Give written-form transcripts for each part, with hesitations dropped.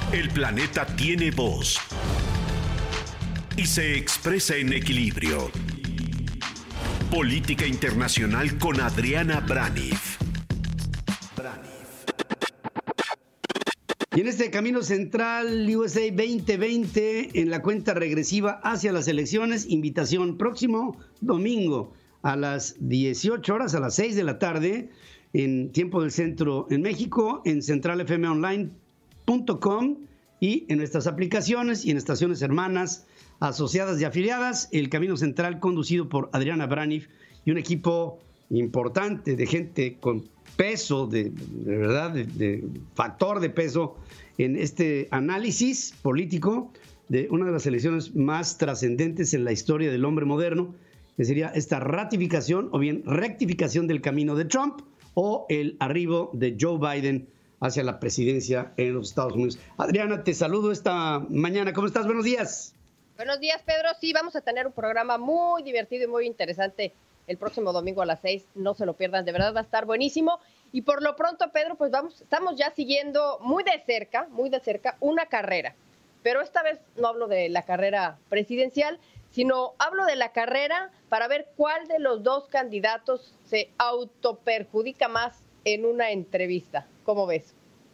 El planeta tiene voz y se expresa en equilibrio. Política Internacional con Adriana Braniff. Y en este camino central USA 2020, en la cuenta regresiva hacia las elecciones, invitación próximo domingo a las 18 horas, a las 6 de la tarde, en tiempo del centro en México, en centralfmonline.com y en nuestras aplicaciones y en estaciones hermanas, asociadas y afiliadas, el Camino Central conducido por Adriana Braniff y un equipo importante de gente con peso, de verdad, de factor de peso en este análisis político de una de las elecciones más trascendentes en la historia del hombre moderno, que sería esta ratificación o bien rectificación del camino de Trump o el arribo de Joe Biden hacia la presidencia en los Estados Unidos. Adriana, te saludo esta mañana. ¿Cómo estás? Buenos días. Buenos días, Pedro. Sí, vamos a tener un programa muy divertido y muy interesante el próximo domingo a las 6. No se lo pierdan, de verdad va a estar buenísimo. Y por lo pronto, Pedro, pues estamos ya siguiendo muy de cerca, una carrera. Pero esta vez no hablo de la carrera presidencial, sino hablo de la carrera para ver cuál de los dos candidatos se autoperjudica más en una entrevista. ¿Cómo ves?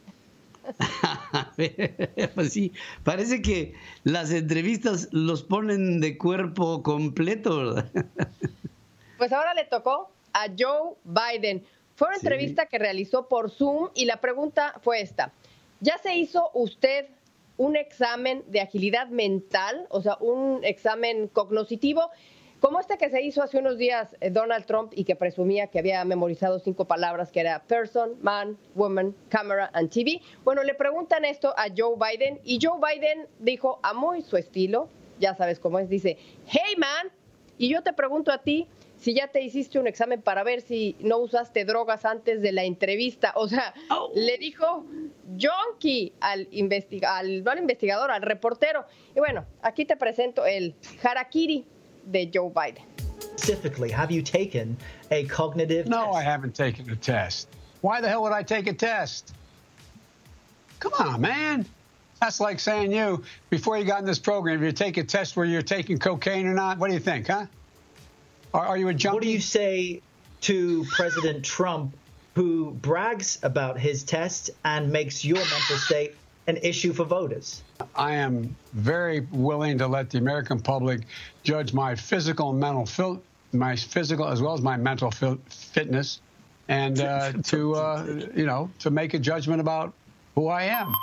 Pues sí, parece que las entrevistas los ponen de cuerpo completo, ¿verdad? Pues ahora le tocó a Joe Biden. Fue una entrevista que realizó por Zoom y la pregunta fue esta. ¿Ya se hizo usted un examen de agilidad mental, o sea, un examen cognoscitivo, como este que se hizo hace unos días Donald Trump y que presumía que había memorizado 5 palabras, que era person, man, woman, camera and TV? Bueno, le preguntan esto a Joe Biden y Joe Biden dijo a muy su estilo, ya sabes cómo es, dice, hey man, y yo te pregunto a ti, si ya te hiciste un examen para ver si no usaste drogas antes de la entrevista. O sea, le dijo junkie al investigador, al reportero. Y bueno, aquí te presento el harakiri de Joe Biden. Specifically, have you taken a cognitive test? No, I haven't taken a test. Why the hell would I take a test? Come on, man. That's like saying before you got in this program, if you take a test where you're taking cocaine or not, what do you think, huh? Are you a junkie? What do you say to President Trump, who brags about his test and makes your mental state an issue for voters? I am very willing to let the American public judge my physical and mental my physical as well as my mental fitness, and to make a judgment about who I am.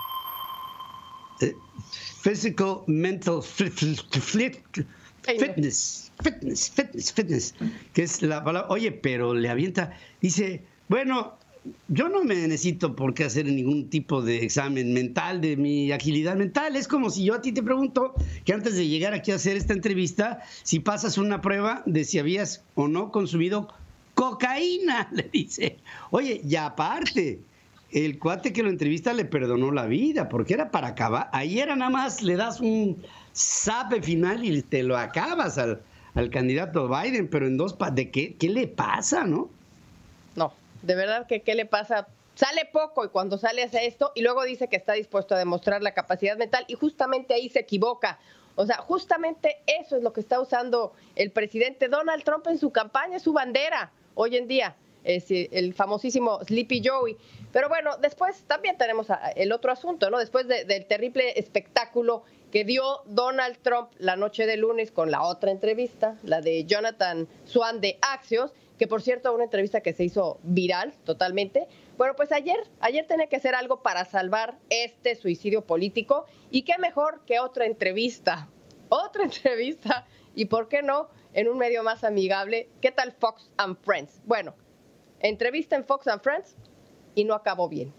Physical, mental fitness, que es la palabra. Oye, pero le avienta, dice, bueno, yo no me necesito por qué hacer ningún tipo de examen mental de mi agilidad mental. Es como si yo a ti te pregunto que antes de llegar aquí a hacer esta entrevista, si pasas una prueba de si habías o no consumido cocaína, le dice. Oye, y aparte, el cuate que lo entrevista le perdonó la vida, porque era para acabar. Ahí era nada más, le das un zape final y te lo acabas al candidato Biden, pero en dos, ¿de qué le pasa, no? No, de verdad que ¿qué le pasa? Sale poco y cuando sale hace esto y luego dice que está dispuesto a demostrar la capacidad mental y justamente ahí se equivoca. O sea, justamente eso es lo que está usando el presidente Donald Trump en su campaña, es su bandera hoy en día. Es el famosísimo Sleepy Joey. Pero bueno, después también tenemos el otro asunto, ¿no? Después del terrible espectáculo que dio Donald Trump la noche de lunes con la otra entrevista, la de Jonathan Swan de Axios, que por cierto, una entrevista que se hizo viral totalmente. Bueno, pues ayer tenía que hacer algo para salvar este suicidio político, y qué mejor que otra entrevista, y por qué no, en un medio más amigable. ¿Qué tal Fox and Friends? Bueno, entrevista en Fox and Friends y no acabó bien.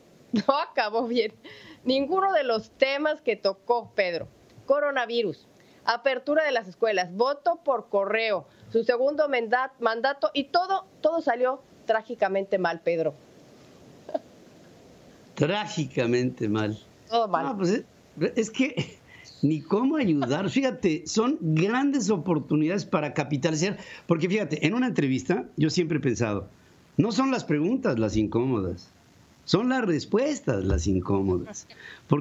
Ninguno de los temas que tocó Pedro. Coronavirus, apertura de las escuelas, voto por correo, su segundo mandato y todo salió trágicamente mal, Pedro. Trágicamente mal. Todo mal. No, pues es que ni cómo ayudar. Fíjate, son grandes oportunidades para capitalizar. Porque fíjate, en una entrevista yo siempre he pensado, no son las preguntas las incómodas, son las respuestas las incómodas. Porque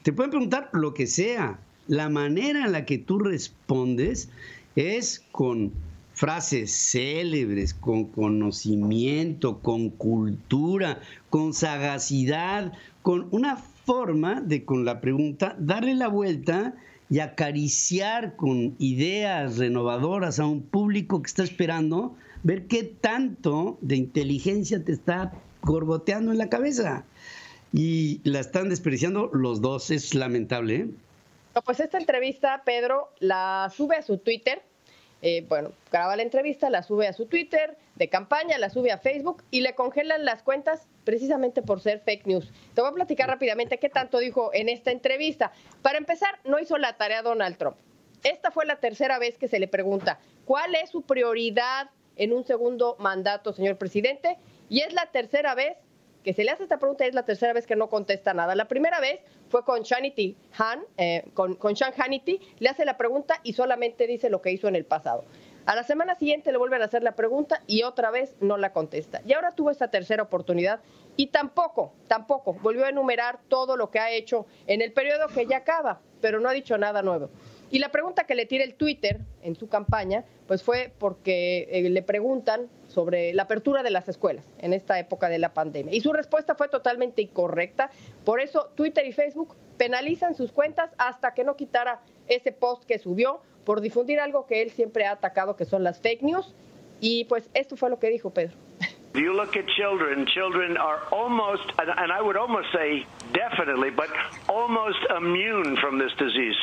te pueden preguntar lo que sea. La manera en la que tú respondes es con frases célebres, con conocimiento, con cultura, con sagacidad, con una forma de con la pregunta darle la vuelta y acariciar con ideas renovadoras a un público que está esperando ver qué tanto de inteligencia te está gorgoteando en la cabeza. Y la están desperdiciando los dos, es lamentable, ¿eh? No, pues esta entrevista, Pedro, la sube a su Twitter. Graba la entrevista, la sube a su Twitter de campaña, la sube a Facebook y le congelan las cuentas precisamente por ser fake news. Te voy a platicar rápidamente qué tanto dijo en esta entrevista. Para empezar, no hizo la tarea Donald Trump. Esta fue la tercera vez que se le pregunta cuál es su prioridad en un segundo mandato, señor presidente, y es la tercera vez que se le hace esta pregunta, es la tercera vez que no contesta nada. La primera vez fue con Sean Hannity, le hace la pregunta y solamente dice lo que hizo en el pasado. A la semana siguiente le vuelven a hacer la pregunta y otra vez no la contesta. Y ahora tuvo esta tercera oportunidad y tampoco volvió a enumerar todo lo que ha hecho en el periodo que ya acaba, pero no ha dicho nada nuevo. Y la pregunta que le tira el Twitter en su campaña, pues fue porque le preguntan sobre la apertura de las escuelas en esta época de la pandemia. Y su respuesta fue totalmente incorrecta. Por eso Twitter y Facebook penalizan sus cuentas hasta que no quitara ese post que subió por difundir algo que él siempre ha atacado, que son las fake news. Y pues esto fue lo que dijo Pedro. If you look at children are almost, and I would almost say definitely, but almost immune from this disease.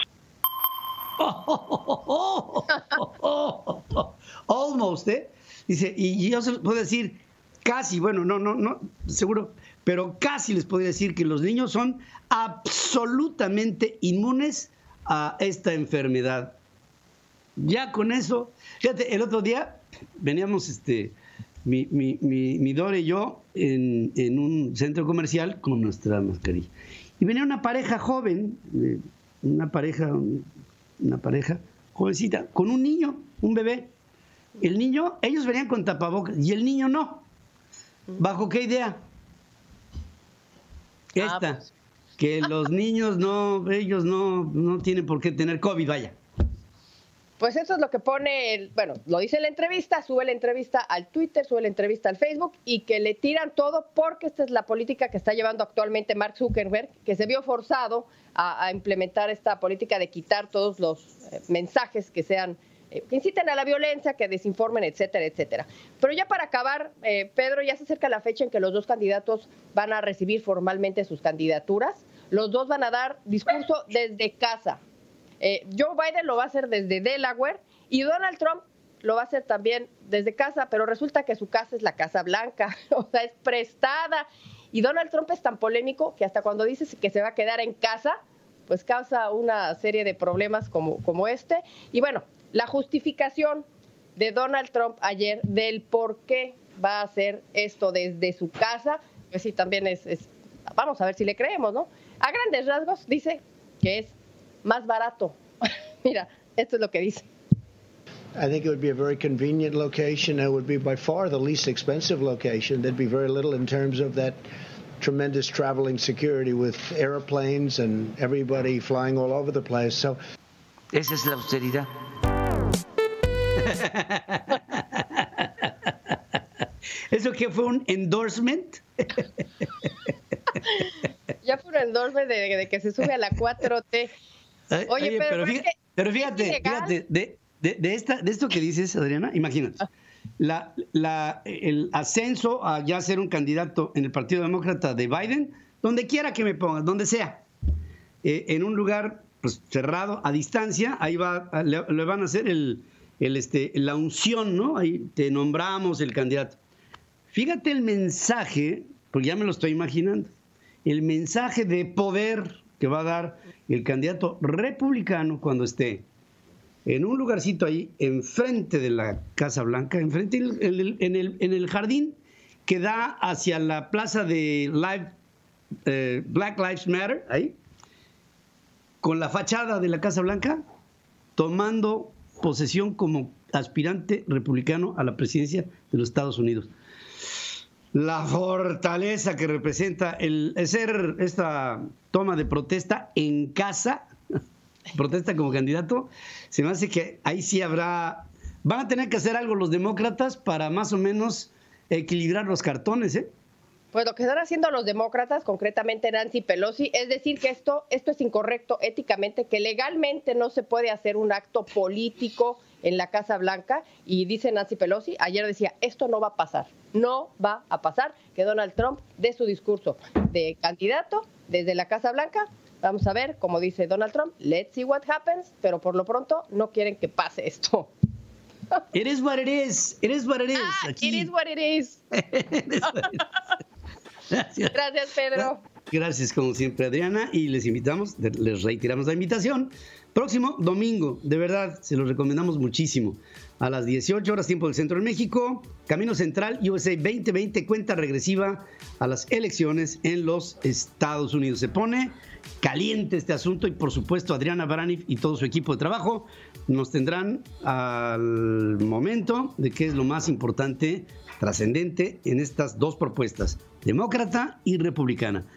Almost, ¿eh? Dice, y yo se los puedo decir casi, bueno, no, seguro, pero casi les podría decir que los niños son absolutamente inmunes a esta enfermedad. Ya con eso, fíjate, el otro día veníamos, mi Dora y yo en un centro comercial con nuestra mascarilla. Y venía una pareja joven, una pareja jovencita, con un niño, un bebé. El niño, ellos venían con tapabocas y el niño no. ¿Bajo qué idea? Esta, que los niños ellos no tienen por qué tener COVID, vaya. Pues eso es lo que pone, lo dice en la entrevista, sube la entrevista al Twitter, sube la entrevista al Facebook y que le tiran todo porque esta es la política que está llevando actualmente Mark Zuckerberg, que se vio forzado a implementar esta política de quitar todos los mensajes que sean, que inciten a la violencia, que desinformen, etcétera, etcétera. Pero ya para acabar, Pedro, ya se acerca la fecha en que los dos candidatos van a recibir formalmente sus candidaturas. Los dos van a dar discurso desde casa. Joe Biden lo va a hacer desde Delaware y Donald Trump lo va a hacer también desde casa, pero resulta que su casa es la Casa Blanca, o sea, es prestada. Y Donald Trump es tan polémico que hasta cuando dice que se va a quedar en casa, pues causa una serie de problemas como este. Y bueno, la justificación de Donald Trump ayer del por qué va a hacer esto desde su casa, pues sí, también es vamos a ver si le creemos, ¿no? A grandes rasgos dice que es más barato. Mira, esto es lo que dice. I think it would be a very convenient location. It would be by far the least expensive location. There'd be very little in terms of that tremendous traveling security with airplanes and everybody flying all over the place. So, esa es la austeridad. ¿Eso qué fue un endorsement? Ya fue un endorsement de que se sube a la 4T. Oye, pero fíjate, de esto que dices, Adriana, imagínate, el ascenso a ya ser un candidato en el Partido Demócrata de Biden, donde quiera que me pongas, donde sea, en un lugar pues, cerrado, a distancia, ahí le van a hacer la unción, ¿no? Ahí te nombramos el candidato. Fíjate el mensaje, porque ya me lo estoy imaginando, el mensaje de poder que va a dar el candidato republicano cuando esté en un lugarcito ahí, enfrente de la Casa Blanca, enfrente en el jardín que da hacia la plaza de Black Lives Matter, ahí, con la fachada de la Casa Blanca, tomando posesión como aspirante republicano a la presidencia de los Estados Unidos. la fortaleza que representa el ser esta toma de protesta en casa, protesta como candidato, se me hace que ahí sí van a tener que hacer algo los demócratas para más o menos equilibrar los cartones, ¿eh? Pues lo que están haciendo los demócratas, concretamente Nancy Pelosi, es decir que esto es incorrecto éticamente, que legalmente no se puede hacer un acto político en la Casa Blanca, y dice Nancy Pelosi, ayer decía, esto no va a pasar, no va a pasar, que Donald Trump dé su discurso de candidato desde la Casa Blanca. Vamos a ver, como dice Donald Trump, let's see what happens, pero por lo pronto no quieren que pase esto. It is what it is. It is what it is. It is what it is. Gracias. Gracias, Pedro. Gracias, como siempre, Adriana. Y les reiteramos la invitación. Próximo domingo, de verdad, se los recomendamos muchísimo. A las 18 horas, tiempo del Centro de México, Camino Central, USA 2020, cuenta regresiva a las elecciones en los Estados Unidos. Se pone caliente este asunto y, por supuesto, Adriana Baránif y todo su equipo de trabajo nos tendrán al momento de qué es lo más importante, trascendente en estas dos propuestas, demócrata y republicana.